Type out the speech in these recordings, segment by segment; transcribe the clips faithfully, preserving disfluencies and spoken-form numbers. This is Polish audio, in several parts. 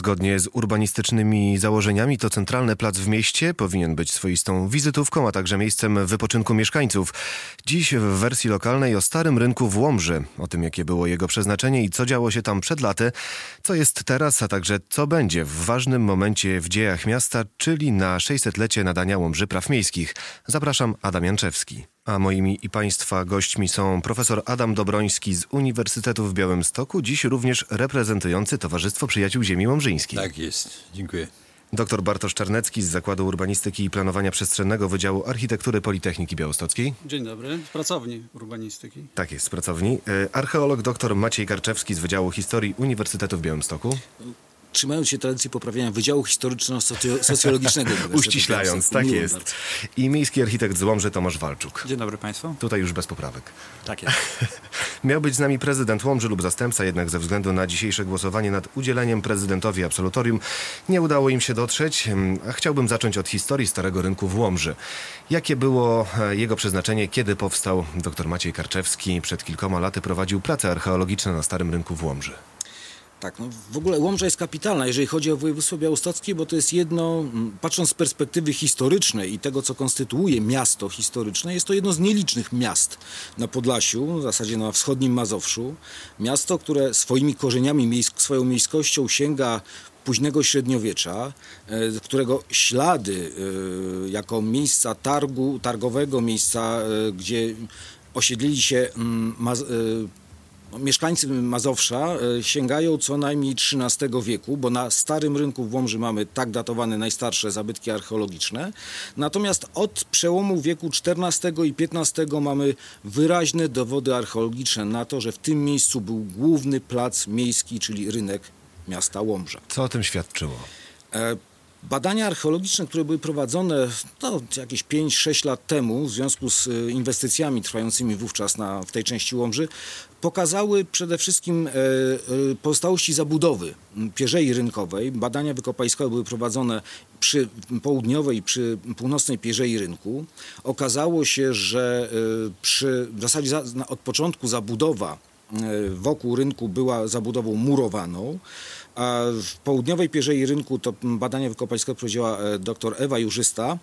Zgodnie z urbanistycznymi założeniami to centralny plac w mieście powinien być swoistą wizytówką, a także miejscem wypoczynku mieszkańców. Dziś w wersji lokalnej o Starym Rynku w Łomży. O tym, jakie było jego przeznaczenie i co działo się tam przed laty, co jest teraz, a także co będzie w ważnym momencie w dziejach miasta, czyli na sześćsetlecie nadania Łomży Praw Miejskich. Zapraszam, Adam Janczewski. A moimi i Państwa gośćmi są profesor Adam Dobroński z Uniwersytetu w Białymstoku, dziś również reprezentujący Towarzystwo Przyjaciół Ziemi Łomżyńskiej. Tak jest, dziękuję. Doktor Bartosz Czarnecki z Zakładu Urbanistyki i Planowania Przestrzennego Wydziału Architektury Politechniki Białostockiej. Dzień dobry, z pracowni urbanistyki. Tak jest, z pracowni. Archeolog dr Maciej Karczewski z Wydziału Historii Uniwersytetu w Białymstoku. Trzymając się tradycji poprawiania Wydziału Historyczno-Socjologicznego. Uściślając, tak jest. Bardzo. I miejski architekt z Łomży Tomasz Walczuk. Dzień dobry Państwu. Tutaj już bez poprawek. Tak jest. Miał być z nami prezydent Łomży lub zastępca, jednak ze względu na dzisiejsze głosowanie nad udzieleniem prezydentowi absolutorium nie udało im się dotrzeć. A chciałbym zacząć od historii Starego Rynku w Łomży. Jakie było jego przeznaczenie, kiedy powstał? Dr Maciej Karczewski przed kilkoma laty prowadził prace archeologiczne na Starym Rynku w Łomży. Tak, no w ogóle Łomża jest kapitalna, jeżeli chodzi o województwo białostockie, bo to jest jedno, patrząc z perspektywy historycznej i tego, co konstytuuje miasto historyczne, jest to jedno z nielicznych miast na Podlasiu, w zasadzie na wschodnim Mazowszu. Miasto, które swoimi korzeniami, miejsk- swoją miejskością sięga późnego średniowiecza, którego ślady jako miejsca targu, targowego, miejsca, gdzie osiedlili się Maz- mieszkańcy Mazowsza sięgają co najmniej trzynastego wieku, bo na Starym Rynku w Łomży mamy tak datowane najstarsze zabytki archeologiczne. Natomiast od przełomu wieku czternastego i piętnastego mamy wyraźne dowody archeologiczne na to, że w tym miejscu był główny plac miejski, czyli rynek miasta Łomża. Co o tym świadczyło? E Badania archeologiczne, które były prowadzone no, jakieś pięć sześć lat temu w związku z inwestycjami trwającymi wówczas na, w tej części Łomży, pokazały przede wszystkim e, e, pozostałości zabudowy pierzei rynkowej. Badania wykopaliskowe były prowadzone przy południowej i przy północnej pierzei rynku. Okazało się, że e, przy, w zasadzie za, na, od początku zabudowa e, wokół rynku była zabudową murowaną. A w południowej pierzei rynku to badania wykopaliskowe prowadziła dr Ewa Jurzysta,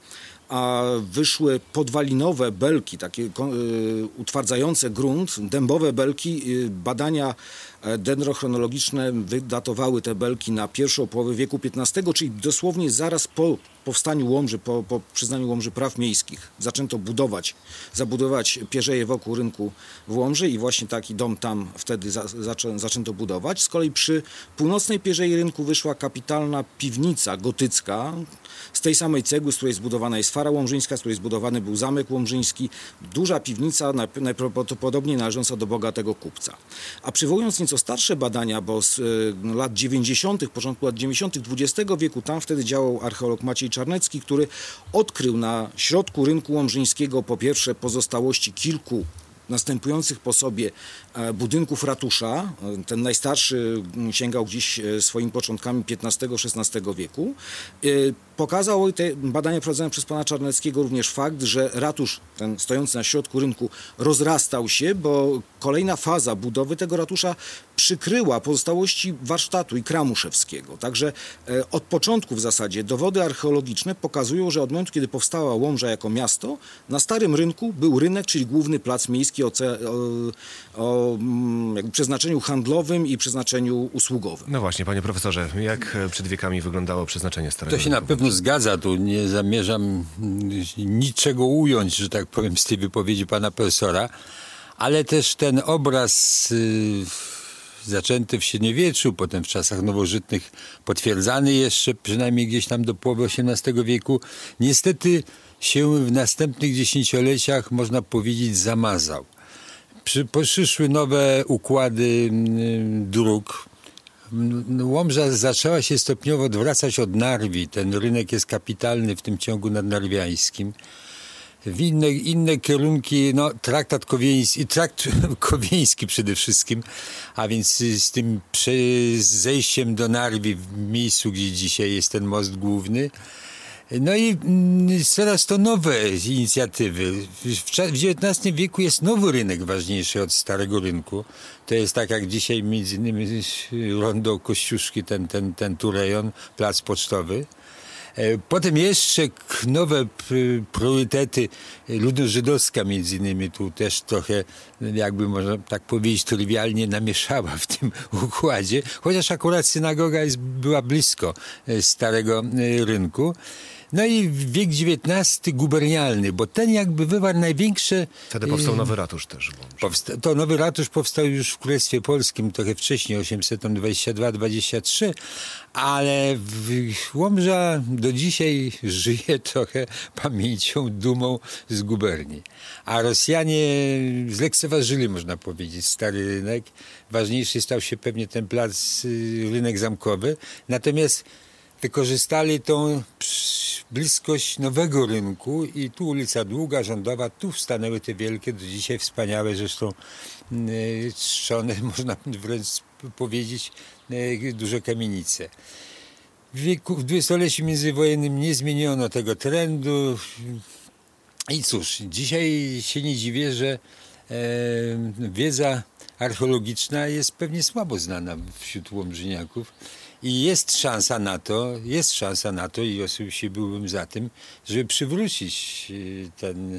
a wyszły podwalinowe belki, takie y, utwardzające grunt, dębowe belki. Y, badania dendrochronologiczne wydatowały te belki na pierwszą połowę wieku piętnastego, czyli dosłownie zaraz po powstaniu Łomży, po, po przyznaniu Łomży praw miejskich. Zaczęto budować, zabudować pierzeje wokół rynku w Łomży i właśnie taki dom tam wtedy za, zaczę, zaczęto budować. Z kolei przy północnej pierzei rynku wyszła kapitalna piwnica gotycka z tej samej cegły, z której zbudowana jest Fara Łomżyńska, z której zbudowany był Zamek Łomżyński. Duża piwnica, najprawdopodobniej należąca do bogatego kupca. A przywołując nieco starsze badania, bo z y, lat dziewięćdziesiątych, początku lat dziewięćdziesiątych dwudziestego wieku, tam wtedy działał archeolog Maciej Czarnecki, który odkrył na środku rynku łomżyńskiego po pierwsze pozostałości kilku następujących po sobie budynków ratusza. Ten najstarszy sięgał gdzieś swoimi początkami piętnastego szesnastego wieku. Pokazał te badania prowadzone przez pana Czarneckiego również fakt, że ratusz ten stojący na środku rynku rozrastał się, bo kolejna faza budowy tego ratusza przykryła pozostałości warsztatu i kramu szewskiego. Także od początku w zasadzie dowody archeologiczne pokazują, że od momentu, kiedy powstała Łomża jako miasto, na Starym Rynku był rynek, czyli główny plac miejski o, o, o jakby przeznaczeniu handlowym i przeznaczeniu usługowym. No właśnie, panie profesorze, jak przed wiekami wyglądało przeznaczenie Starego To się Rynku? na pewno zgadza, tu nie zamierzam niczego ująć, że tak powiem, z tej wypowiedzi pana profesora, ale też ten obraz y, zaczęty w średniowieczu, potem w czasach nowożytnych potwierdzany jeszcze przynajmniej gdzieś tam do połowy osiemnastego wieku, niestety się w następnych dziesięcioleciach, można powiedzieć, zamazał. Przy, przyszły nowe układy y, dróg. Łomża zaczęła się stopniowo odwracać od Narwi. Ten rynek jest kapitalny w tym ciągu nadnarwiańskim. W inne, inne kierunki, no traktat kowieński, trakt kowieński przede wszystkim, a więc z tym zejściem do Narwi w miejscu, gdzie dzisiaj jest ten most główny. No i mm, coraz to nowe inicjatywy. W, cza- w dziewiętnastym wieku jest nowy rynek ważniejszy od starego rynku. To jest tak jak dzisiaj między innymi rondo Kościuszki, ten, ten, ten tu rejon, plac pocztowy. E, Potem jeszcze k- nowe p- priorytety. Ludność żydowska między innymi tu też trochę, jakby można tak powiedzieć, trywialnie namieszała w tym układzie, chociaż akurat synagoga jest, była blisko e, starego e, rynku. No i wiek dziewiętnasty gubernialny, bo ten jakby wywarł największe... Wtedy powstał nowy ratusz też w Łomży. Powsta- to nowy ratusz powstał już w Królestwie Polskim trochę wcześniej, osiemset dwadzieścia dwa dwadzieścia trzy, ale w Łomża do dzisiaj żyje trochę pamięcią, dumą z guberni. A Rosjanie zlekceważyli, można powiedzieć, stary rynek. Ważniejszy stał się pewnie ten plac, y, rynek zamkowy. Natomiast wykorzystali tą psz- bliskość nowego rynku i tu ulica Długa, Rządowa, tu stanęły te wielkie, do dzisiaj wspaniałe zresztą y, trzone, można wręcz powiedzieć, y, duże kamienice. W wieku, w dwudziestoleciu międzywojennym nie zmieniono tego trendu i cóż, dzisiaj się nie dziwię, że e, wiedza archeologiczna jest pewnie słabo znana wśród łomżyniaków. I jest szansa na to, jest szansa na to i osobiście byłbym za tym, żeby przywrócić y, ten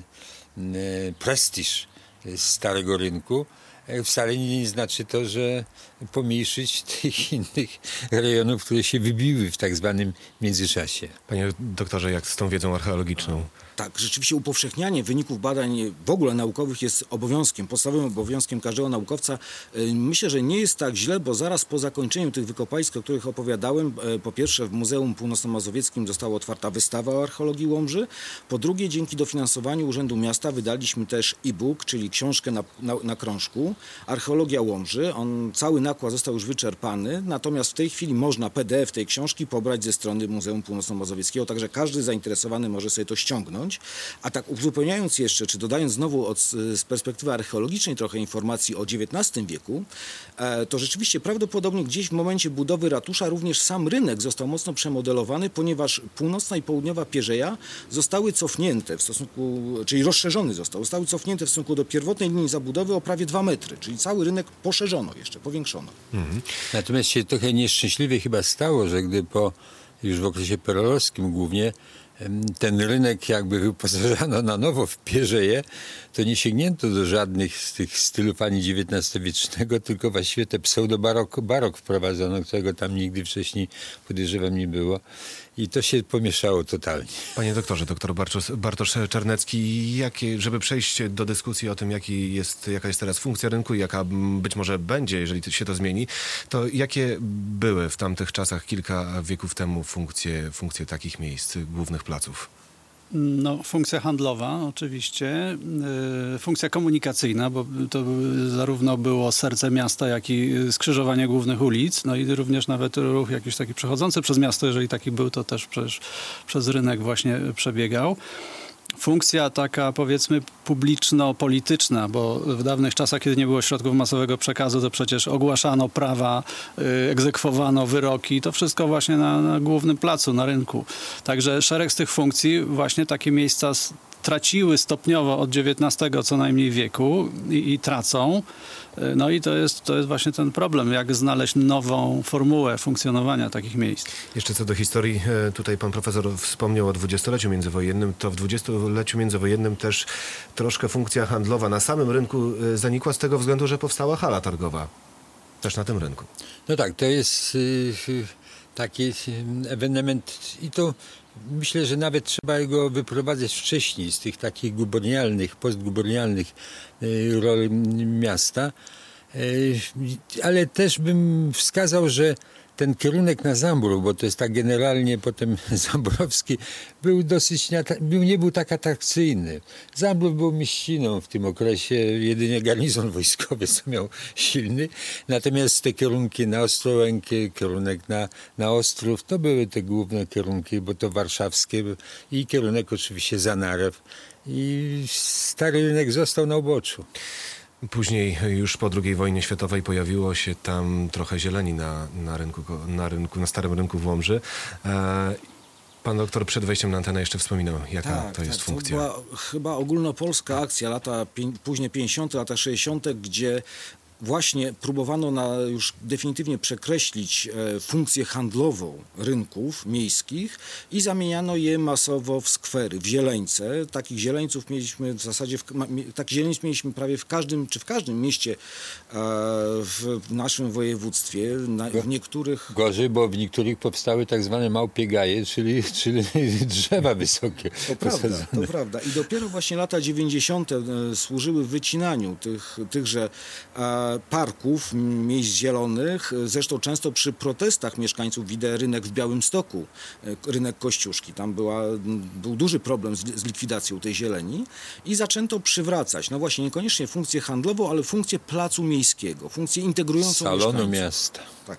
y, prestiż y, starego rynku. E, Wcale nie znaczy to, że pomniejszyć tych innych rejonów, które się wybiły w tak zwanym międzyczasie. Panie doktorze, jak z tą wiedzą archeologiczną? Tak, rzeczywiście upowszechnianie wyników badań w ogóle naukowych jest obowiązkiem, podstawowym obowiązkiem każdego naukowca. Y, Myślę, że nie jest tak źle, bo zaraz po zakończeniu tych wykopalisk, o których opowiadałem, y, po pierwsze w Muzeum Północno-Mazowieckim została otwarta wystawa o archeologii Łomży, po drugie dzięki dofinansowaniu Urzędu Miasta wydaliśmy też e-book, czyli książkę na, na, na krążku, Archeologia Łomży. On, cały nakład został już wyczerpany, natomiast w tej chwili można P D F tej książki pobrać ze strony Muzeum Północno-Mazowieckiego, także każdy zainteresowany może sobie to ściągnąć. A tak uzupełniając jeszcze, czy dodając znowu od, z perspektywy archeologicznej trochę informacji o dziewiętnastym wieku, e, to rzeczywiście prawdopodobnie gdzieś w momencie budowy ratusza również sam rynek został mocno przemodelowany, ponieważ północna i południowa pierzeja zostały cofnięte w stosunku, czyli rozszerzony został, zostały cofnięte w stosunku do pierwotnej linii zabudowy o prawie dwa metry, czyli cały rynek poszerzono jeszcze, powiększono. Natomiast się trochę nieszczęśliwie chyba stało, że gdy po już w okresie perelowskim głównie em, ten rynek jakby wyposażano na nowo w pierzeje, to nie sięgnięto do żadnych z tych stylów ani dziewiętnastowiecznego, tylko właściwie te pseudo-barok barok wprowadzono, którego tam nigdy wcześniej, podejrzewam, nie było. I to się pomieszało totalnie. Panie doktorze, doktor Bartosz, Bartosz Czarnecki, jakie, żeby przejść do dyskusji o tym, jaki jest, jaka jest teraz funkcja rynku i jaka mm, być może będzie, jeżeli to się to zmieni, to jakie były w tamtych czasach, kilka wieków temu, funkcje, funkcje takich miejsc, głównych placów? No, funkcja handlowa oczywiście, yy, funkcja komunikacyjna, bo to zarówno było serce miasta, jak i skrzyżowanie głównych ulic, no i również nawet ruch jakiś taki przechodzący przez miasto, jeżeli taki był, to też przecież przez rynek właśnie przebiegał. Funkcja taka, powiedzmy, publiczno-polityczna, bo w dawnych czasach, kiedy nie było środków masowego przekazu, to przecież ogłaszano prawa, yy, egzekwowano wyroki, to wszystko właśnie na, na głównym placu, na rynku. Także szereg z tych funkcji właśnie takie miejsca s- traciły stopniowo od dziewiętnastego co najmniej wieku i, i tracą. Yy, No i to jest, to jest właśnie ten problem, jak znaleźć nową formułę funkcjonowania takich miejsc. Jeszcze co do historii, e, tutaj pan profesor wspomniał o dwudziestoleciu międzywojennym, to w dwudziestoleciu międzywojennym też troszkę funkcja handlowa na samym rynku e, zanikła z tego względu, że powstała hala targowa. Też na tym rynku. No tak, to jest y, y, taki y, ewenement i to myślę, że nawet trzeba go wyprowadzać wcześniej z tych takich gubernialnych, postgubernialnych y, roli miasta. Y, ale też bym wskazał, że ten kierunek na Zambrów, bo to jest tak generalnie potem Zambrowski, był dosyć, nie, był, nie był tak atrakcyjny. Zambrów był mieściną w tym okresie, jedynie garnizon wojskowy co miał silny, natomiast te kierunki na Ostrołękę, kierunek na, na Ostrów, to były te główne kierunki, bo to warszawskie i kierunek oczywiście Zanarew. I stary rynek został na uboczu. Później już po drugiej wojnie światowej pojawiło się tam trochę zieleni na, na, rynku, na rynku, na starym rynku w Łomży. E, Pan doktor przed wejściem na antenę jeszcze wspominał, jaka Tak, to jest tak, funkcja. To była chyba ogólnopolska akcja, lata pię- później pięćdziesiąte, lata sześćdziesiąte, gdzie właśnie próbowano na już definitywnie przekreślić e, funkcję handlową rynków miejskich i zamieniano je masowo w skwery, w zieleńce. Takich zieleńców mieliśmy w zasadzie, w, ma, takich zieleńców mieliśmy prawie w każdym, czy w każdym mieście e, w, w naszym województwie. Na, w niektórych... Gorzej, bo w niektórych powstały tak zwane małpie gaje, czyli, czyli drzewa wysokie. To prawda, posadzone. to prawda. I dopiero właśnie lata dziewięćdziesiąte e, służyły wycinaniu tych, tychże e, parków, miejsc zielonych. Zresztą często przy protestach mieszkańców, widzę rynek w Białymstoku, e, rynek Kościuszki. Tam była, był duży problem z, z likwidacją tej zieleni i zaczęto przywracać, no właśnie, niekoniecznie funkcję handlową, ale funkcję placu miejskiego, funkcję integrującą Salonu mieszkańców. miasta. Tak.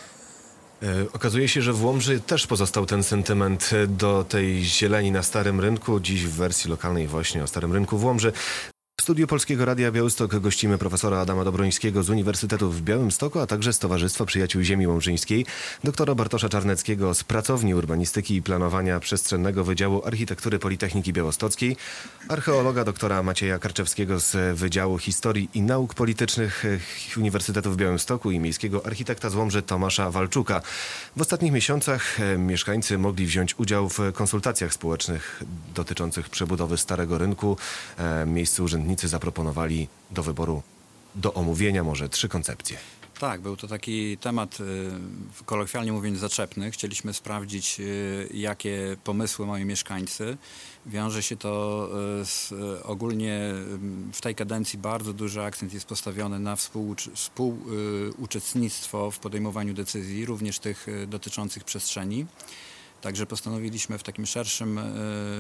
E, Okazuje się, że w Łomży też pozostał ten sentyment do tej zieleni na Starym Rynku. Dziś w wersji lokalnej właśnie o Starym Rynku w Łomży. W studiu Polskiego Radia Białystok gościmy profesora Adama Dobrońskiego z Uniwersytetu w Białymstoku, a także z Towarzystwa Przyjaciół Ziemi Łomżyńskiej, doktora Bartosza Czarneckiego z Pracowni Urbanistyki i Planowania Przestrzennego Wydziału Architektury Politechniki Białostockiej, archeologa doktora Macieja Karczewskiego z Wydziału Historii i Nauk Politycznych Uniwersytetu w Białymstoku i miejskiego architekta z Łomży Tomasza Walczuka. W ostatnich miesiącach mieszkańcy mogli wziąć udział w konsultacjach społecznych dotyczących przebudowy Starego Rynku. Miejscy urzędnicy zaproponowali do wyboru, do omówienia może trzy koncepcje. Tak, był to taki temat, y, kolokwialnie mówiąc, zaczepny. Chcieliśmy sprawdzić, y, jakie pomysły mają mieszkańcy. Wiąże się to y, z, y, ogólnie y, w tej kadencji bardzo duży akcent jest postawiony na współucz- współuczestnictwo w podejmowaniu decyzji, również tych y, dotyczących przestrzeni. Także postanowiliśmy w takim szerszym, y,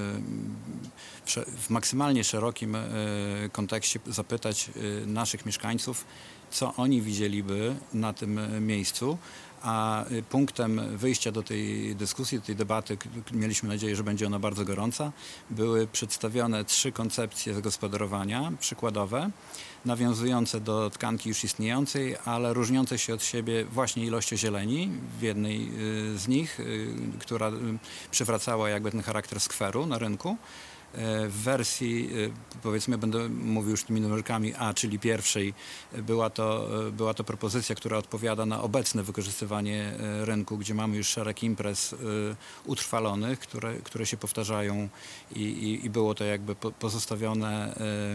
w sze- w maksymalnie szerokim y, kontekście zapytać y, naszych mieszkańców, co oni widzieliby na tym y, miejscu, a y, punktem wyjścia do tej dyskusji, do tej debaty, k- k- mieliśmy nadzieję, że będzie ona bardzo gorąca, były przedstawione trzy koncepcje zagospodarowania przykładowe, nawiązujące do tkanki już istniejącej, ale różniące się od siebie właśnie ilością zieleni w jednej y, z nich, y, która y, przywracała jakby ten charakter skweru na rynku. W wersji, powiedzmy, będę mówił już tymi numerkami A, czyli pierwszej, była to, była to propozycja, która odpowiada na obecne wykorzystywanie rynku, gdzie mamy już szereg imprez utrwalonych, które, które się powtarzają i, i, i było to jakby pozostawione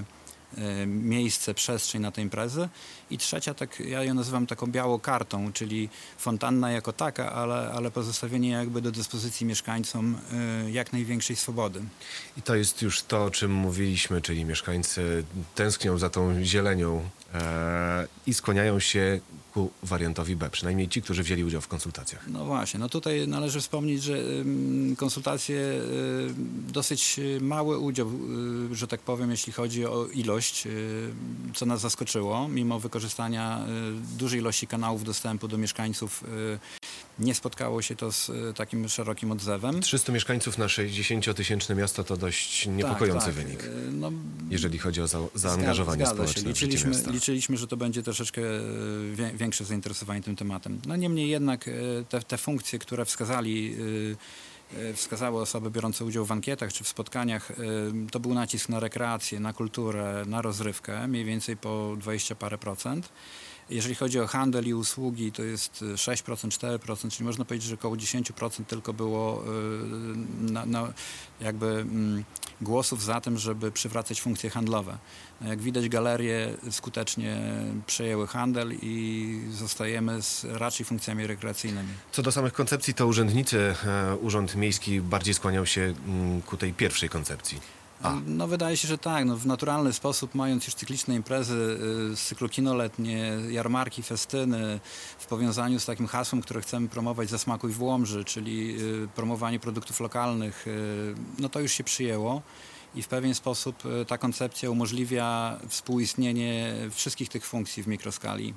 miejsce, przestrzeń na te imprezy. I trzecia, tak ja ją nazywam taką białą kartą, czyli fontanna jako taka, ale, ale pozostawienie jakby do dyspozycji mieszkańcom y, jak największej swobody. I to jest już to, o czym mówiliśmy, czyli mieszkańcy tęsknią za tą zielenią e, i skłaniają się ku wariantowi B, przynajmniej ci, którzy wzięli udział w konsultacjach. No właśnie, no tutaj należy wspomnieć, że ym, konsultacje y, dosyć mały udział, y, że tak powiem, jeśli chodzi o ilość, y, co nas zaskoczyło, mimo wykorzystania y, dużej ilości kanałów dostępu do mieszkańców, y, nie spotkało się to z y, takim szerokim odzewem. trzystu mieszkańców na sześćdziesięciotysięczne miasto to dość niepokojący tak, tak. wynik, Y, No, jeżeli chodzi o za, zaangażowanie Zgadza, zgadza społeczne się. w życie Liczyliśmy, miasta. liczyliśmy, że to będzie troszeczkę e, wie- większe zainteresowanie tym tematem. No niemniej jednak e, te, te funkcje, które wskazali, e, e, wskazały osoby biorące udział w ankietach czy w spotkaniach, e, to był nacisk na rekreację, na kulturę, na rozrywkę, mniej więcej po dwadzieścia parę procent. Jeżeli chodzi o handel i usługi, to jest sześć procent, cztery procent, czyli można powiedzieć, że około dziesięć procent tylko było y, na, na jakby mm, głosów za tym, żeby przywracać funkcje handlowe. No jak widać, galerie skutecznie przejęły handel i zostajemy z raczej funkcjami rekreacyjnymi. Co do samych koncepcji, to urzędnicy, e, Urząd Miejski bardziej skłaniał się mm, ku tej pierwszej koncepcji. A. No wydaje się, że tak. No, w naturalny sposób, mając już cykliczne imprezy y, z cyklu kinoletnie, jarmarki, festyny, w powiązaniu z takim hasłem, które chcemy promować, Zasmakuj w Łomży, czyli y, promowanie produktów lokalnych, y, no to już się przyjęło. I w pewien sposób y, ta koncepcja umożliwia współistnienie wszystkich tych funkcji w mikroskali.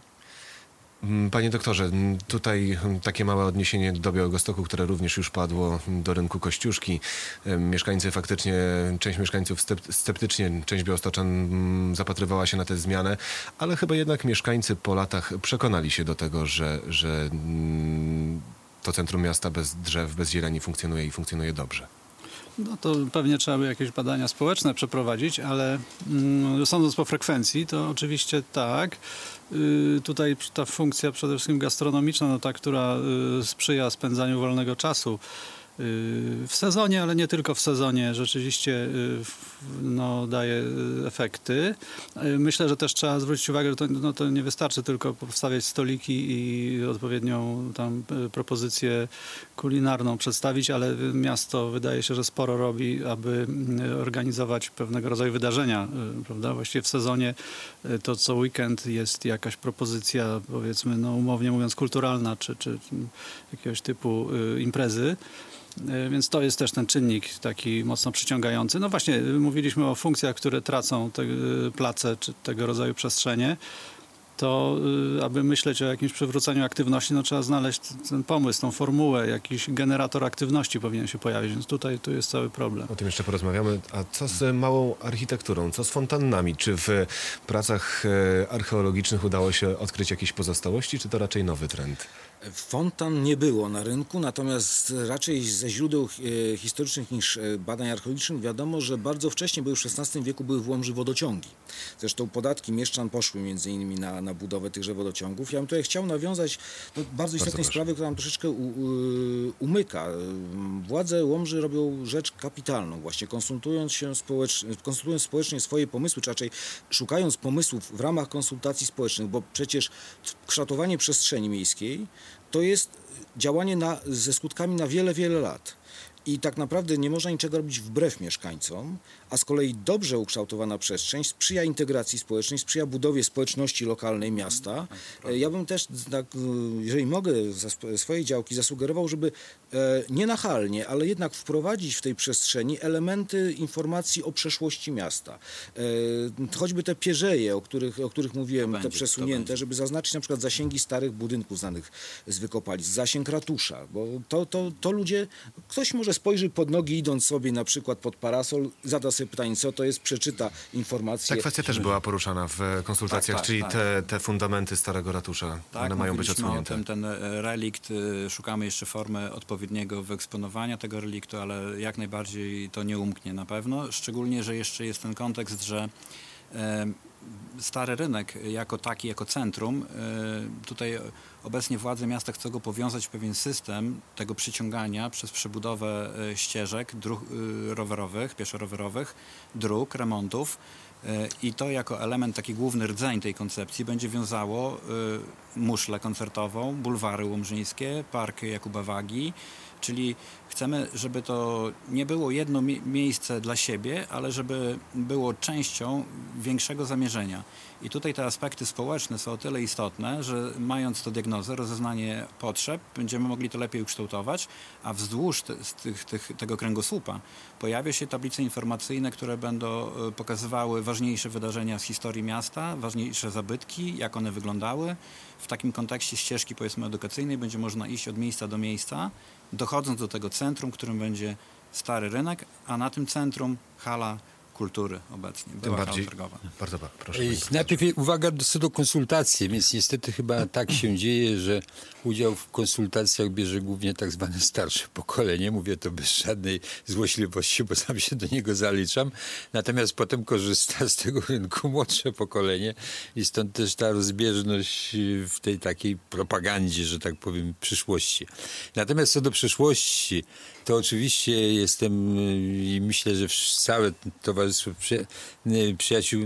Panie doktorze, tutaj takie małe odniesienie do Białegostoku, które również już padło, do rynku Kościuszki. Mieszkańcy faktycznie, część mieszkańców sceptycznie, część białostoczan zapatrywała się na tę zmianę, ale chyba jednak mieszkańcy po latach przekonali się do tego, że, że to centrum miasta bez drzew, bez zieleni funkcjonuje i funkcjonuje dobrze? No to pewnie trzeba by jakieś badania społeczne przeprowadzić, ale mm, sądząc po frekwencji, to oczywiście tak. Y, tutaj ta funkcja przede wszystkim gastronomiczna, no ta, która y, sprzyja spędzaniu wolnego czasu w sezonie, ale nie tylko w sezonie, rzeczywiście no, daje efekty. Myślę, że też trzeba zwrócić uwagę, że to, no, to nie wystarczy tylko powstawiać stoliki i odpowiednią tam propozycję kulinarną przedstawić, ale miasto wydaje się, że sporo robi, aby organizować pewnego rodzaju wydarzenia, prawda? Właściwie w sezonie to co weekend jest jakaś propozycja, powiedzmy, no umownie mówiąc kulturalna, czy, czy jakiegoś typu imprezy. Więc to jest też ten czynnik taki mocno przyciągający. No właśnie, mówiliśmy o funkcjach, które tracą te place czy tego rodzaju przestrzenie. To aby myśleć o jakimś przywróceniu aktywności, no trzeba znaleźć ten pomysł, tą formułę, jakiś generator aktywności powinien się pojawić, więc tutaj tu jest cały problem. O tym jeszcze porozmawiamy. A co z małą architekturą? Co z fontannami? Czy w pracach archeologicznych udało się odkryć jakieś pozostałości, czy to raczej nowy trend? Fontan nie było na rynku, natomiast raczej ze źródeł historycznych niż badań archeologicznych wiadomo, że bardzo wcześnie, bo już w szesnastym wieku były w Łomży wodociągi. Zresztą podatki mieszczan poszły między innymi na, na budowę tychże wodociągów. Ja bym tutaj chciał nawiązać do bardzo istotnej bardzo sprawy, która nam troszeczkę u, u, umyka. Władze Łomży robią rzecz kapitalną, właśnie konsultując się społecznie, konsultując społecznie swoje pomysły, czy raczej szukając pomysłów w ramach konsultacji społecznych, bo przecież kształtowanie przestrzeni miejskiej to jest działanie na, ze skutkami na wiele, wiele lat. I tak naprawdę nie można niczego robić wbrew mieszkańcom, a z kolei dobrze ukształtowana przestrzeń sprzyja integracji społecznej, sprzyja budowie społeczności lokalnej miasta. Ja bym też, tak, jeżeli mogę, ze swojej działki zasugerował, żeby nie nachalnie, ale jednak wprowadzić w tej przestrzeni elementy informacji o przeszłości miasta. Choćby te pierzeje, o których, o których mówiłem, będzie, te przesunięte, żeby zaznaczyć na przykład zasięgi starych budynków znanych z wykopalisk, zasięg ratusza, bo to, to, to ludzie, ktoś może spojrzy pod nogi idąc sobie na przykład pod parasol, zada sobie pytanie, co to jest, przeczyta informacje. Ta kwestia też była poruszana w konsultacjach, Tak, tak, czyli tak. Te, te fundamenty starego ratusza, Tak, one mają być mówiliśmy odsłonięte. o tym, ten relikt, szukamy jeszcze formy odpowiedniego wyeksponowania tego reliktu, ale jak najbardziej to nie umknie na pewno, szczególnie, że jeszcze jest ten kontekst, że e, Stary Rynek jako taki, jako centrum, tutaj obecnie władze miasta chcą go powiązać w pewien system tego przyciągania przez przebudowę ścieżek dróg rowerowych, pieszo-rowerowych, dróg, remontów i to jako element, taki główny rdzeń tej koncepcji będzie wiązało muszlę koncertową, bulwary łomżyńskie, park Jakuba Wagi, czyli chcemy, żeby to nie było jedno mi- miejsce dla siebie, ale żeby było częścią większego zamierzenia. I tutaj te aspekty społeczne są o tyle istotne, że mając to diagnozę, rozeznanie potrzeb, będziemy mogli to lepiej ukształtować, a wzdłuż te, z tych, tych, tego kręgosłupa pojawia się tablice informacyjne, które będą pokazywały ważniejsze wydarzenia z historii miasta, ważniejsze zabytki, jak one wyglądały. W takim kontekście ścieżki, powiedzmy, edukacyjnej będzie można iść od miejsca do miejsca, dochodząc do tego centrum, którym będzie Stary Rynek, a na tym centrum hala kultury obecnie. Tym Była bardziej. hala targowa. Bardzo ba- proszę. Ej, panie profesorze. Najpierw uwaga co do konsultacji, więc niestety chyba tak się dzieje, że udział w konsultacjach bierze głównie tak zwane starsze pokolenie. Mówię to bez żadnej złośliwości, bo sam się do niego zaliczam. Natomiast potem korzysta z tego rynku młodsze pokolenie i stąd też ta rozbieżność w tej takiej propagandzie, że tak powiem, przyszłości. Natomiast co do przyszłości, to oczywiście jestem i myślę, że całe Towarzystwo Przy, Przyjaciół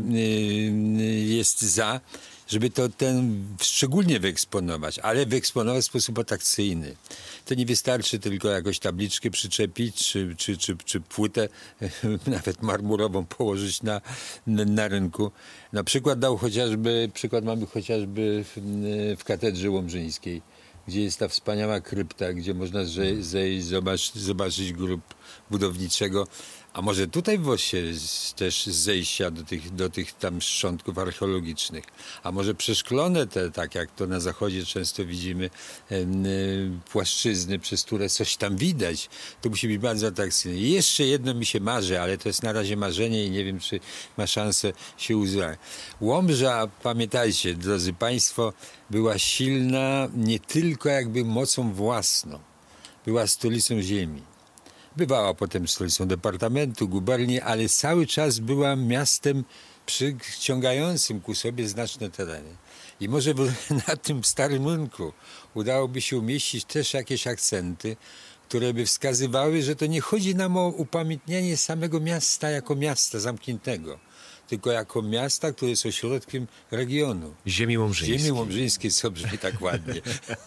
jest za, żeby to ten szczególnie wyeksponować, ale wyeksponować w sposób atrakcyjny. To nie wystarczy tylko jakąś tabliczkę przyczepić, czy, czy, czy, czy płytę nawet marmurową położyć na, na, na rynku. Na przykład dał chociażby, przykład mamy chociażby w, w katedrze łomżyńskiej, gdzie jest ta wspaniała krypta, gdzie można zejść, zejść zobaczyć, zobaczyć grób budowniczego. A może tutaj w Wosie też zejścia do tych, do tych tam szczątków archeologicznych. A może przeszklone te, tak jak to na zachodzie często widzimy, e, e, płaszczyzny, przez które coś tam widać. To musi być bardzo atrakcyjne. I jeszcze jedno mi się marzy, ale to jest na razie marzenie i nie wiem, czy ma szansę się uzyskać. Łomża, pamiętajcie, drodzy Państwo, była silna nie tylko jakby mocą własną, była stolicą ziemi. Bywała potem stolicą departamentu, guberni, ale cały czas była miastem przyciągającym ku sobie znaczne tereny. I może by na tym starym rynku udałoby się umieścić też jakieś akcenty, które by wskazywały, że to nie chodzi nam o upamiętnianie samego miasta jako miasta zamkniętego, tylko jako miasta, które jest ośrodkiem regionu. Ziemi łomżyńskiej. Ziemi łomżyńskiej, co brzmi tak ładnie.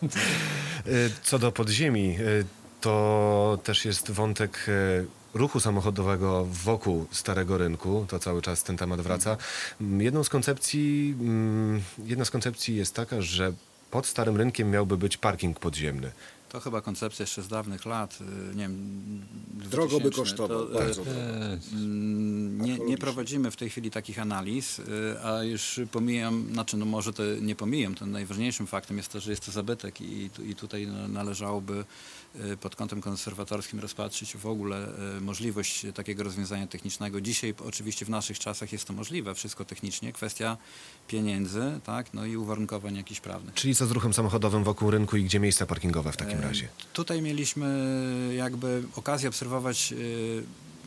Co do podziemi, to też jest wątek ruchu samochodowego wokół Starego Rynku. To cały czas ten temat wraca. Jedną z koncepcji, jedna z koncepcji jest taka, że pod Starym Rynkiem miałby być parking podziemny. To chyba koncepcja jeszcze z dawnych lat, y, nie wiem, Drogo by dwutysięczne. kosztował, To, y, bardzo drogo. Mm, Nie, nie prowadzimy w tej chwili takich analiz, y, a już pomijam, znaczy no może to nie pomijam, to najważniejszym faktem jest to, że jest to zabytek i, tu- i tutaj no, należałoby y, pod kątem konserwatorskim rozpatrzyć w ogóle y, możliwość takiego rozwiązania technicznego. Dzisiaj oczywiście w naszych czasach jest to możliwe, wszystko technicznie, kwestia pieniędzy, tak, no i uwarunkowań jakichś prawnych. Czyli co z ruchem samochodowym wokół rynku i gdzie miejsca parkingowe w takim razie? Tutaj mieliśmy jakby okazję obserwować y,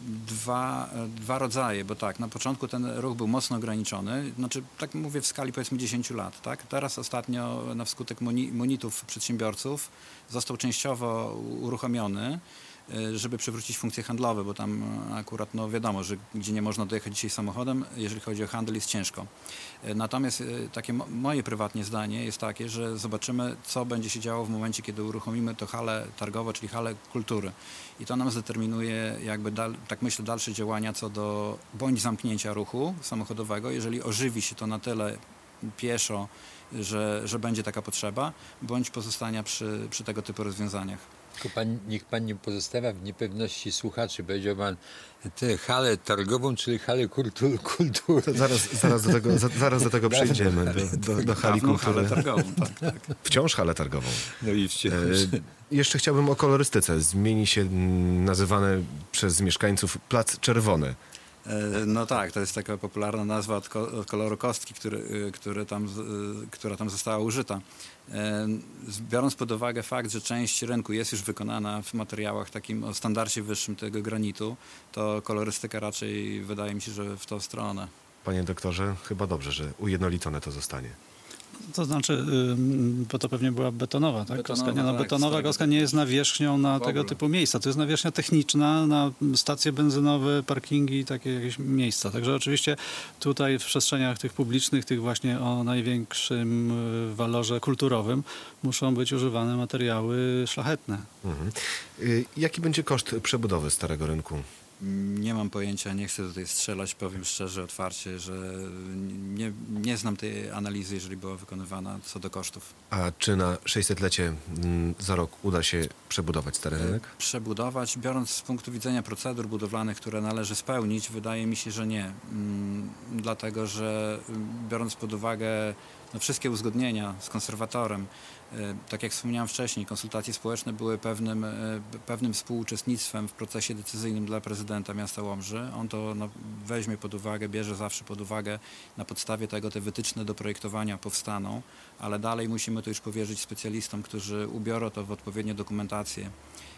dwa, dwa rodzaje, bo tak, na początku ten ruch był mocno ograniczony, znaczy tak mówię w skali powiedzmy dziesięć lat, tak? Teraz ostatnio na wskutek moni, monitów przedsiębiorców został częściowo uruchomiony, y, żeby przywrócić funkcje handlowe, bo tam akurat no wiadomo, że gdzie nie można dojechać dzisiaj samochodem, jeżeli chodzi o handel jest ciężko. Y, Natomiast y, takie mo- moje prywatnie zdanie jest takie, że zobaczymy, co będzie się działo w momencie, kiedy uruchomimy to halę targową, czyli halę kultury. I to nam zdeterminuje jakby, dal, tak myślę, dalsze działania co do bądź zamknięcia ruchu samochodowego, jeżeli ożywi się to na tyle pieszo, że, że będzie taka potrzeba, bądź pozostania przy, przy tego typu rozwiązaniach. Tylko pan, niech pan nie pozostawia w niepewności słuchaczy. Powiedział pan tę halę targową, czyli halę kultu, kultury. To zaraz, zaraz, do tego, za, zaraz do tego przejdziemy, do, do, do hali Dawną halę kultury. targową, tak, tak. Wciąż halę targową. No i wciąż. E, jeszcze chciałbym o kolorystyce. Zmieni się mm, nazywany przez mieszkańców Plac Czerwony. E, No tak, to jest taka popularna nazwa od, ko- od koloru kostki, który, y, który tam, z- y, która tam została użyta. E, z- Biorąc pod uwagę fakt, że część rynku jest już wykonana w materiałach takim o standardzie wyższym tego granitu, to kolorystyka raczej wydaje mi się, że w tą stronę. Panie doktorze, chyba dobrze, że ujednolicone to zostanie. To znaczy, ym, bo to pewnie była betonowa, tak? Betonowa, Koska, nie, no, tak, betonowa starego koska nie jest nawierzchnią na W tego ogóle. typu miejsca. To jest nawierzchnia techniczna na stacje benzynowe, parkingi i takie jakieś miejsca. Także oczywiście tutaj w przestrzeniach tych publicznych, tych właśnie o największym y, walorze kulturowym muszą być używane materiały szlachetne. Mhm. Y, Jaki będzie koszt przebudowy Starego Rynku? Nie mam pojęcia, nie chcę tutaj strzelać, powiem szczerze, otwarcie, że nie, nie znam tej analizy, jeżeli była wykonywana co do kosztów. A czy na sześćsetlecie mm, za rok uda się przebudować Stary Rynek? Przebudować, biorąc z punktu widzenia procedur budowlanych, które należy spełnić, wydaje mi się, że nie. Mm, Dlatego, że mm, biorąc pod uwagę no, wszystkie uzgodnienia z konserwatorem, e, tak jak wspomniałem wcześniej, konsultacje społeczne były pewnym, e, pewnym współuczestnictwem w procesie decyzyjnym dla prezydenta miasta Łomży. On to no, weźmie pod uwagę, bierze zawsze pod uwagę, na podstawie tego te wytyczne do projektowania powstaną, ale dalej musimy to już powierzyć specjalistom, którzy ubiorą to w odpowiednią dokumentację.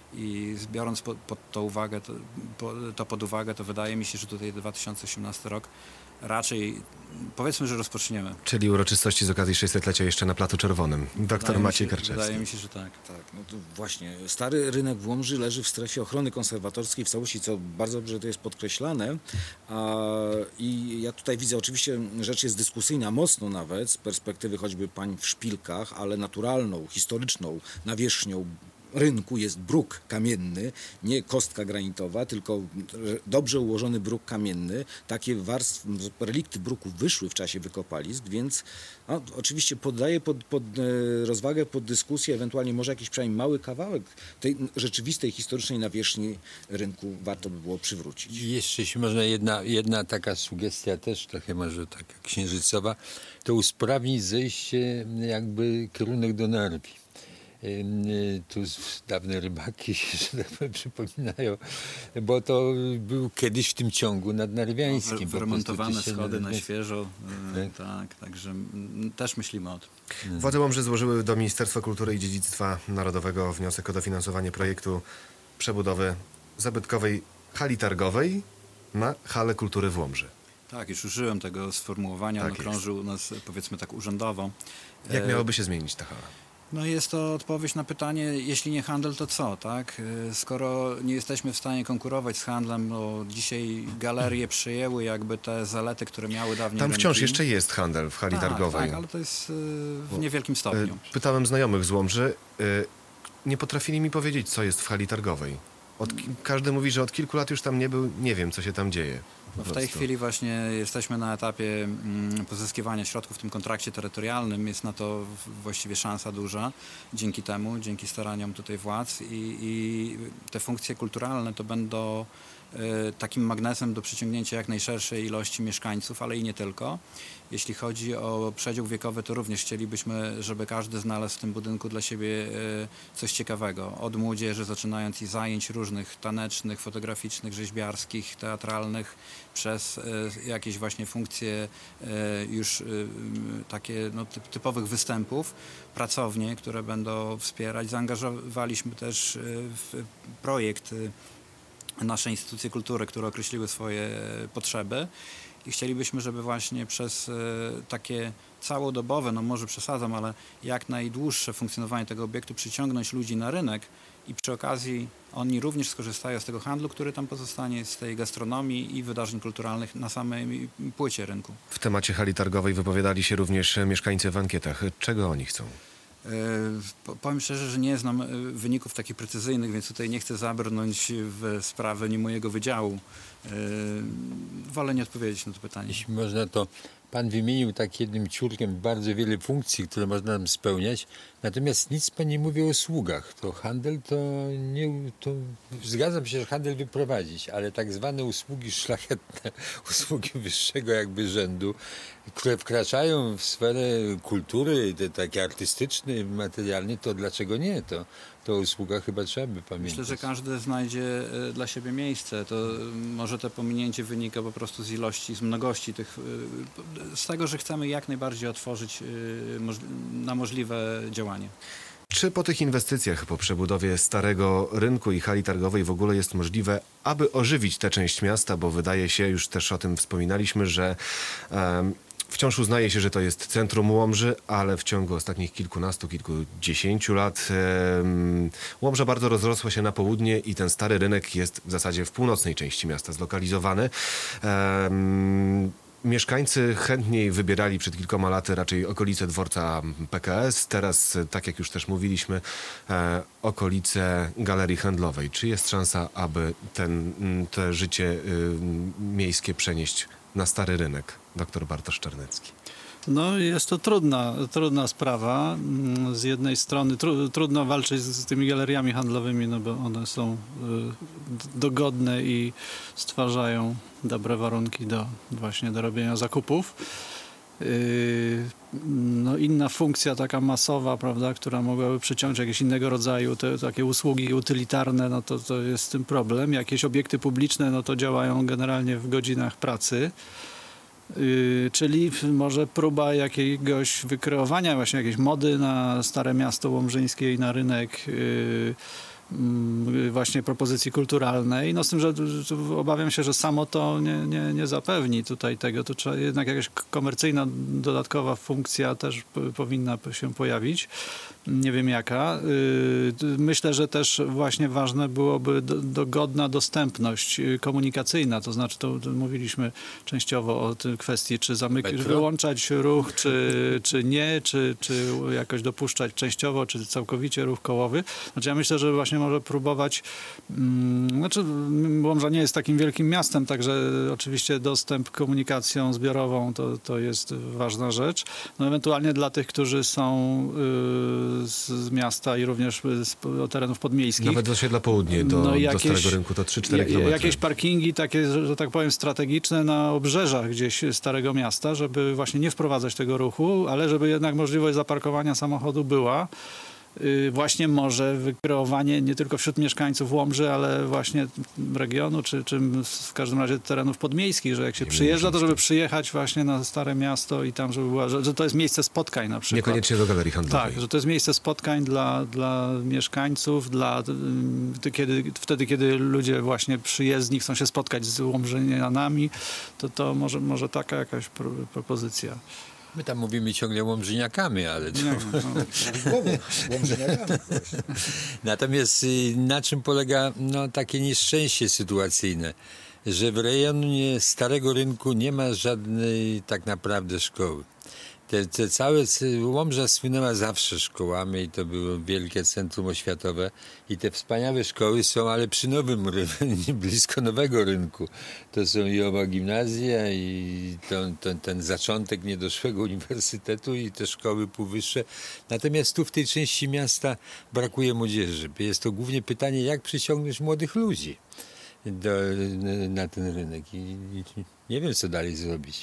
I biorąc pod, pod to, uwagę, to, po, to pod uwagę, to wydaje mi się, że tutaj dwa tysiące osiemnasty rok raczej powiedzmy, że rozpoczniemy. Czyli uroczystości z okazji sześćsetlecia jeszcze na Placu Czerwonym. Doktor Wydaje mi Maciej się- Karczewski. Wydaje mi się, że tak. Tak, no to właśnie. Stary Rynek w Łomży leży w strefie ochrony konserwatorskiej w całości, co bardzo dobrze to jest podkreślane. A, I ja tutaj widzę, oczywiście rzecz jest dyskusyjna mocno nawet, z perspektywy choćby pań w szpilkach, ale naturalną, historyczną nawierzchnią rynku jest bruk kamienny, nie kostka granitowa, tylko dobrze ułożony bruk kamienny. Takie warstwy, relikty bruku wyszły w czasie wykopalisk, więc no, oczywiście poddaję pod, pod e, rozwagę, pod dyskusję, ewentualnie może jakiś przynajmniej mały kawałek tej rzeczywistej, historycznej nawierzchni rynku warto by było przywrócić. I jeszcze, jeśli można, jedna, jedna taka sugestia też, trochę może taka księżycowa, to usprawnić zejście, jakby kierunek do Narwi. y, tu z- dawne rybaki się, że tak powiem, przypominają, bo to był kiedyś w tym ciągu nadnarwiańskim. Wy- po prostu, Wyremontowane czy się schody na nadnarwiańskim- świeżo. y, Tak, także mm, też myślimy o tym. Władze Łomży złożyły do Ministerstwa Kultury i Dziedzictwa Narodowego wniosek o dofinansowanie projektu przebudowy zabytkowej hali targowej na halę kultury w Łomży. Tak, już użyłem tego sformułowania, Tak on jest. krążył u nas, powiedzmy tak, urzędowo. Jak E, miałoby się zmienić ta hala? No jest to odpowiedź na pytanie, jeśli nie handel, to co, tak? E, Skoro nie jesteśmy w stanie konkurować z handlem, bo dzisiaj galerie przejęły jakby te zalety, które miały dawniej Tam rynki. wciąż jeszcze jest handel w hali tak, targowej. Tak, ale to jest e, w niewielkim Y, stopniu. Pytałem znajomych z Łomży, y, nie potrafili mi powiedzieć, co jest w hali targowej. Od, ki- każdy mówi, że od kilku lat już tam nie był, nie wiem, co się tam dzieje. po No w tej prostu. chwili właśnie jesteśmy na etapie mm, pozyskiwania środków w tym kontrakcie terytorialnym. Jest na to w- właściwie szansa duża dzięki temu, dzięki staraniom tutaj władz i, i te funkcje kulturalne to będą e, takim magnesem do przyciągnięcia jak najszerszej ilości mieszkańców, ale i nie tylko. Jeśli chodzi o przedział wiekowy, to również chcielibyśmy, żeby każdy znalazł w tym budynku dla siebie e, coś ciekawego. Od młodzieży, zaczynając i zajęć różnych tanecznych, fotograficznych, rzeźbiarskich, teatralnych, przez e, jakieś właśnie funkcje e, już e, m, takie no, typ, typowych występów, pracownie, które będą wspierać. Zaangażowaliśmy też e, w projekt e, nasze instytucje kultury, które określiły swoje potrzeby i chcielibyśmy, żeby właśnie przez e, takie całodobowe, no może przesadzam, ale jak najdłuższe funkcjonowanie tego obiektu przyciągnąć ludzi na rynek i przy okazji oni również skorzystają z tego handlu, który tam pozostanie, z tej gastronomii i wydarzeń kulturalnych na samej płycie rynku. W temacie hali targowej wypowiadali się również mieszkańcy w ankietach. Czego oni chcą? E, po- Powiem szczerze, że nie znam e, wyników takich precyzyjnych, więc tutaj nie chcę zabrnąć w sprawę nie mojego wydziału. E, Wolę nie odpowiedzieć na to pytanie. Jeśli można, to pan wymienił tak jednym ciurkiem bardzo wiele funkcji, które można tam spełniać, natomiast nic pan nie mówi o usługach. To handel to nie... To zgadzam się, że handel wyprowadzić, ale tak zwane usługi szlachetne, usługi wyższego jakby rzędu, które wkraczają w sferę kultury, te takie artystycznej, materialnej, to dlaczego nie? To, to o usługach chyba trzeba by pamiętać. Myślę, że każdy znajdzie e, dla siebie miejsce. To e, może to pominięcie wynika po prostu z ilości, z mnogości tych, e, z tego, że chcemy jak najbardziej otworzyć e, moż- na możliwe działanie. Czy po tych inwestycjach, po przebudowie starego rynku i hali targowej w ogóle jest możliwe, aby ożywić tę część miasta, bo wydaje się, już też o tym wspominaliśmy, że em, wciąż uznaje się, że to jest centrum Łomży, ale w ciągu ostatnich kilkunastu, kilkudziesięciu lat em, Łomża bardzo rozrosła się na południe i ten stary rynek jest w zasadzie w północnej części miasta zlokalizowany. Em, Mieszkańcy chętniej wybierali przed kilkoma laty raczej okolice dworca P K S, teraz, tak jak już też mówiliśmy, e, okolice galerii handlowej. Czy jest szansa, aby ten, m, to życie y, miejskie przenieść na stary rynek? Doktor Bartosz Czarnecki. No jest to trudna, trudna sprawa. Mm, Z jednej strony tru, trudno walczyć z, z tymi galeriami handlowymi, no bo one są y, d- dogodne i stwarzają dobre warunki do właśnie do robienia zakupów. Y, no inna funkcja taka masowa, prawda, która mogłaby przyciągnąć jakieś innego rodzaju te, takie usługi utylitarne, no to, to jest z tym problem. Jakieś obiekty publiczne, no to działają generalnie w godzinach pracy. Yy, czyli w- może próba jakiegoś wykreowania właśnie jakiejś mody na Stare Miasto Łomżyńskie i na rynek yy, mm, właśnie propozycji kulturalnej. No z tym, że że obawiam się, że samo to nie, nie, nie zapewni tutaj tego. Tu trzeba jednak jakaś k- komercyjna dodatkowa funkcja też p- powinna p- się pojawić. Nie wiem jaka. Yy, Myślę, że też właśnie ważne byłoby do, dogodna dostępność yy, komunikacyjna, to znaczy to, to mówiliśmy częściowo o tej kwestii, czy zamyk- Metro? wyłączać ruch, czy, czy nie, czy, czy jakoś dopuszczać częściowo, czy całkowicie ruch kołowy. Znaczy ja myślę, że właśnie może próbować, mm, znaczy Łomża nie jest takim wielkim miastem, także oczywiście dostęp komunikacją zbiorową to, to jest ważna rzecz. No ewentualnie dla tych, którzy są yy, z, z miasta i również z po- terenów podmiejskich. Nawet z osiedla południe do, No i do Starego Rynku to trzy cztery ja- kilometry. Jakieś parkingi takie, że, że tak powiem, strategiczne na obrzeżach gdzieś Starego Miasta, żeby właśnie nie wprowadzać tego ruchu, ale żeby jednak możliwość zaparkowania samochodu była. y, właśnie może wykreowanie nie tylko wśród mieszkańców Łomży, ale właśnie regionu, czy, czy w każdym razie terenów podmiejskich, że jak się przyjeżdża, to żeby przyjechać właśnie na Stare Miasto i tam, żeby była, że, że to jest miejsce spotkań na przykład. Niekoniecznie do galerii handlowej. Tak, że to jest miejsce spotkań dla, dla mieszkańców, dla, y, kiedy, wtedy, kiedy ludzie właśnie przyjezdni chcą się spotkać z Łomżynianami, to to może, może taka jakaś pro, propozycja. My tam mówimy ciągle łomżyniakami, ale to... Nie, no. Natomiast y, na czym polega no, takie nieszczęście sytuacyjne, że w rejonie Starego Rynku nie ma żadnej tak naprawdę szkoły. Te, te całe Łomża słynęła zawsze szkołami i to było wielkie centrum oświatowe i te wspaniałe szkoły są, ale przy nowym rynku, blisko nowego rynku. To są i oba gimnazja i to, to, ten zaczątek niedoszłego uniwersytetu i te szkoły półwyższe. Natomiast tu w tej części miasta brakuje młodzieży. Jest to głównie pytanie, jak przyciągnąć młodych ludzi do, na ten rynek i, i nie wiem, co dalej zrobić.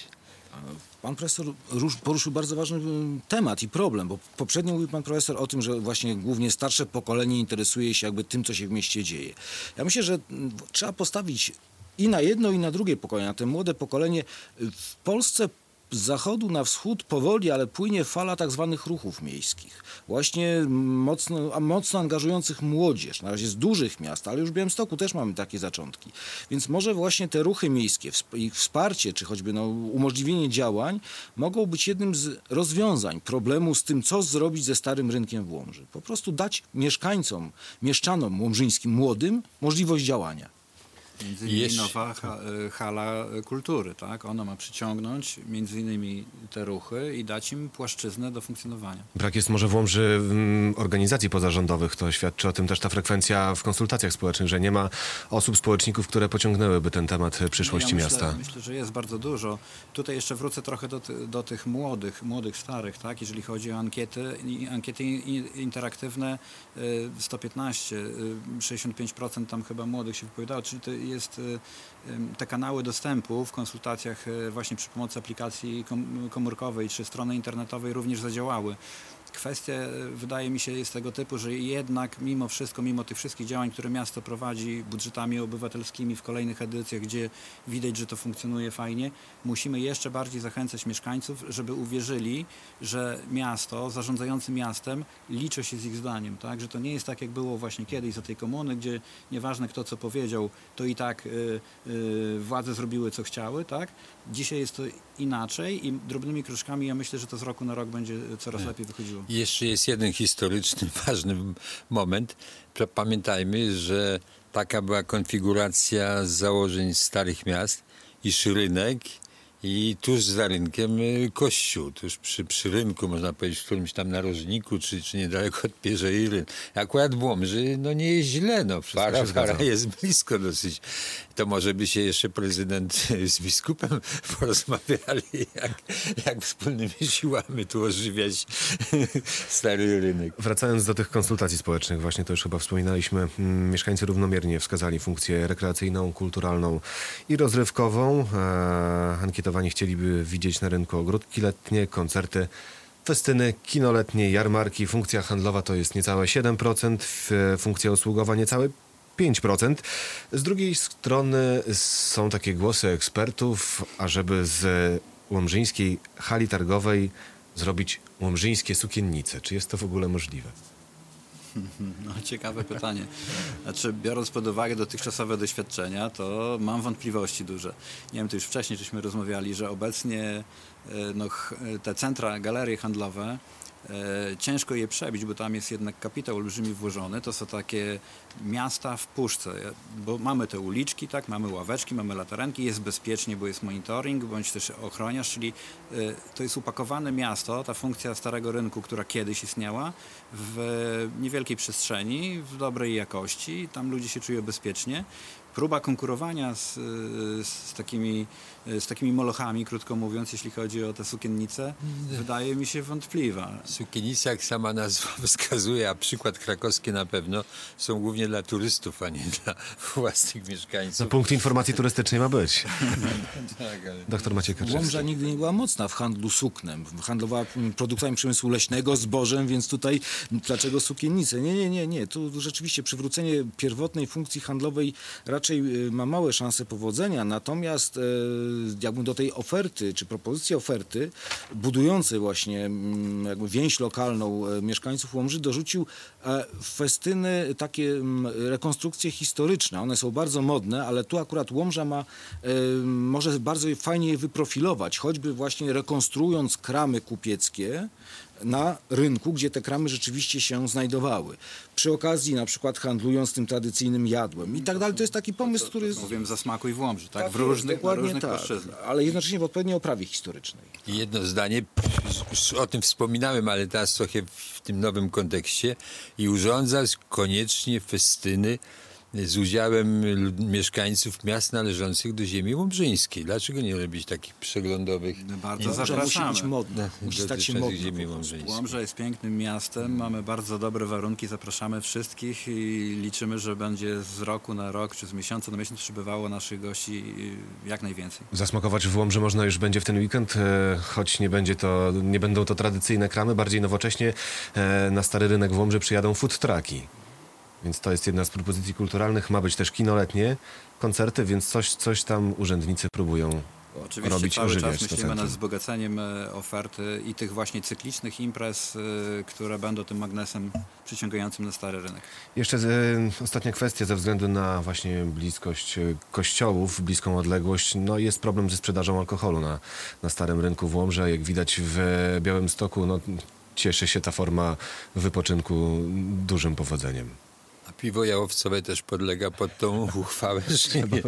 Pan profesor rusz- poruszył bardzo ważny y, temat i problem, bo poprzednio mówił pan profesor o tym, że właśnie głównie starsze pokolenie interesuje się jakby tym, co się w mieście dzieje. Ja myślę, że mm, trzeba postawić i na jedno, i na drugie pokolenie, na te młode pokolenie. Y, W Polsce z zachodu na wschód powoli, ale płynie fala tak zwanych ruchów miejskich. Właśnie mocno, a mocno angażujących młodzież. Na razie z dużych miast, ale już w Białymstoku też mamy takie zaczątki. Więc może właśnie te ruchy miejskie, wsp- ich wsparcie, czy choćby no, umożliwienie działań mogą być jednym z rozwiązań problemu z tym, co zrobić ze Starym Rynkiem w Łomży. Po prostu dać mieszkańcom, mieszczanom łomżyńskim, młodym możliwość działania. Między innymi Jeszcze- nowa ha, hala kultury, tak? Ona ma przyciągnąć między innymi te ruchy i dać im płaszczyznę do funkcjonowania. Brak jest może w Łomży mm, organizacji pozarządowych. To świadczy o tym też ta frekwencja w konsultacjach społecznych, że nie ma osób, społeczników, które pociągnęłyby ten temat przyszłości ja miasta. Myślę, myślę, że jest bardzo dużo. Tutaj jeszcze wrócę trochę do, ty, do tych młodych, młodych, starych, tak? Jeżeli chodzi o ankiety, i- ankiety i- interaktywne, y, sto piętnaście, y, sześćdziesiąt pięć procent tam chyba młodych się wypowiadało, czyli to jest y, y, te kanały dostępu w konsultacjach y, właśnie przy pomocy aplikacji kom, komórkowej czy strony internetowej również zadziałały. Kwestia, wydaje mi się, jest tego typu, że jednak mimo wszystko, mimo tych wszystkich działań, które miasto prowadzi budżetami obywatelskimi w kolejnych edycjach, gdzie widać, że to funkcjonuje fajnie, musimy jeszcze bardziej zachęcać mieszkańców, żeby uwierzyli, że miasto, zarządzający miastem liczy się z ich zdaniem, tak? Że to nie jest tak, jak było właśnie kiedyś za tej komuny, gdzie nieważne kto co powiedział, to i tak y, y, władze zrobiły co chciały, tak? Dzisiaj jest to inaczej i drobnymi kroczkami ja myślę, że to z roku na rok będzie coraz lepiej wychodziło. I jeszcze jest jeden historyczny, ważny moment. To pamiętajmy, że taka była konfiguracja założeń starych miast, iż rynek i tuż za rynkiem y, kościół, tuż przy, przy rynku, można powiedzieć, w którymś tam narożniku, czy, czy niedaleko od Pierzei Ryn. Akurat w Łomży, no nie jest źle, no, para, się zgadza. para jest blisko dosyć. To może by się jeszcze prezydent z biskupem porozmawiali, jak, jak wspólnymi siłami tu ożywiać stary rynek. Wracając do tych konsultacji społecznych, właśnie to już chyba wspominaliśmy, mm, mieszkańcy równomiernie wskazali funkcję rekreacyjną, kulturalną i rozrywkową. E, ankietowani chcieliby widzieć na rynku ogródki letnie, koncerty, festyny, kino letnie, jarmarki. Funkcja handlowa to jest niecałe siedem procent, f- funkcja usługowa niecałe pięć procent. Z drugiej strony są takie głosy ekspertów, ażeby z łomżyńskiej hali targowej zrobić łomżyńskie sukiennice. Czy jest to w ogóle możliwe? No, ciekawe pytanie. Znaczy, biorąc pod uwagę dotychczasowe doświadczenia, to mam wątpliwości duże. Nie wiem, to już wcześniej żeśmy rozmawiali, że obecnie e, no, ch- te centra, galerie handlowe, e, ciężko je przebić, bo tam jest jednak kapitał olbrzymi włożony. To są takie miasta w puszce, bo mamy te uliczki, tak, mamy ławeczki, mamy latarenki, jest bezpiecznie, bo jest monitoring, bądź też ochroniarz, czyli e, to jest upakowane miasto, ta funkcja Starego Rynku, która kiedyś istniała, w niewielkiej przestrzeni, w dobrej jakości, tam ludzie się czują bezpiecznie. Próba konkurowania z, z, takimi, z takimi molochami, krótko mówiąc, jeśli chodzi o te sukiennice, wydaje mi się wątpliwa. Sukienice, jak sama nazwa wskazuje, a przykład krakowski na pewno, są głównie dla turystów, a nie dla własnych No, mieszkańców. punkt informacji turystycznej ma być. Tak, ale... Doktor Maciej Karczewski. Łomża nigdy nie była mocna w handlu suknem. Handlowała produktami przemysłu leśnego, zbożem, więc tutaj dlaczego sukiennice? Nie, nie, nie, nie. Tu rzeczywiście przywrócenie pierwotnej funkcji handlowej raczej y, ma małe szanse powodzenia, natomiast y, jakby do tej oferty, czy propozycji oferty budującej właśnie mm, jakby więź lokalną y, mieszkańców Łomży dorzucił e, festyny, takie mm, rekonstrukcje historyczne. One są bardzo modne, ale tu akurat Łomża ma, y, może bardzo fajnie je wyprofilować, choćby właśnie rekonstruując kramy kupieckie na rynku, gdzie te kramy rzeczywiście się znajdowały. Przy okazji na przykład handlując tym tradycyjnym jadłem i tak dalej. To jest taki pomysł, który jest... Mówimy zasmakuj w Łomży, tak? Tak w jest, różnych, na dokładnie różnych tak, płaszczyznach. ale jednocześnie w odpowiedniej oprawie historycznej. I jedno zdanie, już o tym wspominałem, ale teraz trochę w tym nowym kontekście, i urządzać koniecznie festyny z udziałem lud- mieszkańców miast należących do ziemi łomżyńskiej. Dlaczego nie robić takich przeglądowych Bardzo i- Łomża musi zapraszamy. być modna, musi stać się dotyczących modna. ziemi po prostu. łomżyńskiej? Łomża jest pięknym miastem, mamy bardzo dobre warunki, zapraszamy wszystkich i liczymy, że będzie z roku na rok, czy z miesiąca na miesiąc przybywało naszych gości y, jak najwięcej. Zasmakować w Łomży można już będzie w ten weekend, e, choć nie będzie to, nie będą to tradycyjne kramy, bardziej nowocześnie e, na Stary Rynek w Łomży przyjadą food trucki. Więc to jest jedna z propozycji kulturalnych. Ma być też kino letnie, koncerty, więc coś, coś tam urzędnicy próbują Oczywiście robić, cały ożywiać czas to myślimy nad centrum. wzbogaceniem e, oferty i tych właśnie cyklicznych imprez, e, które będą tym magnesem przyciągającym na stary rynek. Jeszcze e, ostatnia kwestia, ze względu na właśnie bliskość e, kościołów, bliską odległość, no jest problem ze sprzedażą alkoholu na, na Starym Rynku w Łomży. Jak widać w Białymstoku, no, cieszy się ta forma wypoczynku dużym powodzeniem. A piwo jałowcowe też podlega pod tą uchwałę, czy nie?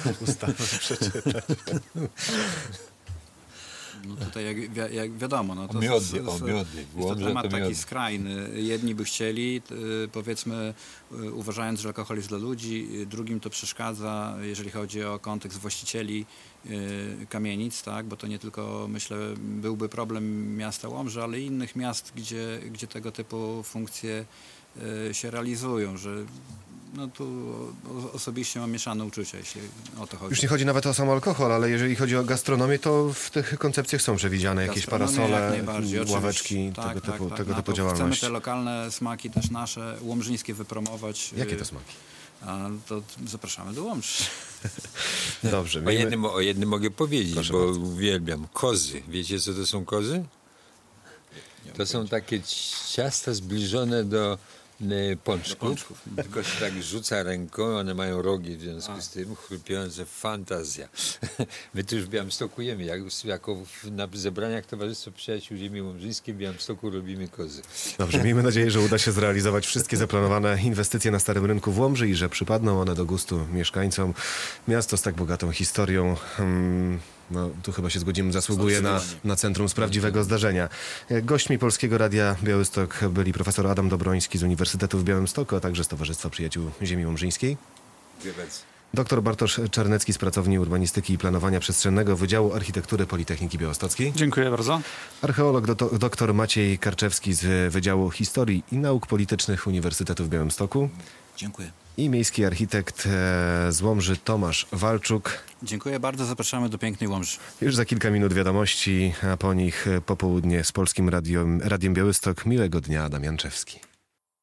No tutaj jak, wi- jak wiadomo, no to O miody, z- z- o miody. jest to Łomża temat to taki miody. skrajny. Jedni by chcieli, y, powiedzmy, y, uważając, że alkohol jest dla ludzi, y, drugim to przeszkadza, jeżeli chodzi o kontekst właścicieli y, kamienic, tak? Bo to nie tylko, myślę, byłby problem miasta Łomży, ale i innych miast, gdzie, gdzie tego typu funkcje y, się realizują, że no tu o- osobiście mam mieszane uczucia, jeśli o to chodzi. Już nie chodzi nawet o sam alkohol, ale jeżeli chodzi o gastronomię, to w tych koncepcjach są przewidziane jakieś Gastronomia jak parasole, najbardziej, ławeczki, oczywiście. tego Tak, typu, tak, tego tak. typu Na to działalności. Chcemy te lokalne smaki też nasze, łomżyńskie wypromować. Jakie y, to smaki? A to zapraszamy do Łomży. Dobrze, O miejmy... jednym, o jednym mogę powiedzieć, Proszę bo bardzo. uwielbiam. Kozy. Wiecie, co to są kozy? To są takie ciasta zbliżone do e, pączków. Tylko się tak rzuca ręką, one mają rogi w związku z tym, chrupiące, fantazja. My tu już w Białymstoku jemy, jak, jako w- na zebraniach Towarzystwa Przyjaciół Ziemi Łomżyńskiej w Białymstoku robimy kozy. Dobrze, miejmy nadzieję, że uda się zrealizować wszystkie zaplanowane inwestycje na Starym Rynku w Łomży i że przypadną one do gustu mieszkańcom. Miasto z tak bogatą historią, hmm, no tu chyba się zgodzimy, zasługuje na, na centrum z prawdziwego zdarzenia. Gośćmi Polskiego Radia Białystok byli profesor Adam Dobroński z Uniwersytetu w Białymstoku, a także z Towarzystwa Przyjaciół Ziemi Łomżyńskiej. Doktor Bartosz Czarnecki z Pracowni Urbanistyki i Planowania Przestrzennego Wydziału Architektury Politechniki Białostockiej. Dziękuję bardzo. Archeolog do, dr Maciej Karczewski z Wydziału Historii i Nauk Politycznych Uniwersytetu w Białymstoku Dziękuję. i miejski architekt e, z Łomży Tomasz Walczuk. Dziękuję bardzo, zapraszamy do pięknej Łomży. Już za kilka minut wiadomości, a po nich popołudnie z Polskim Radiem, Radiem Białystok. Miłego dnia, Adam Janczewski.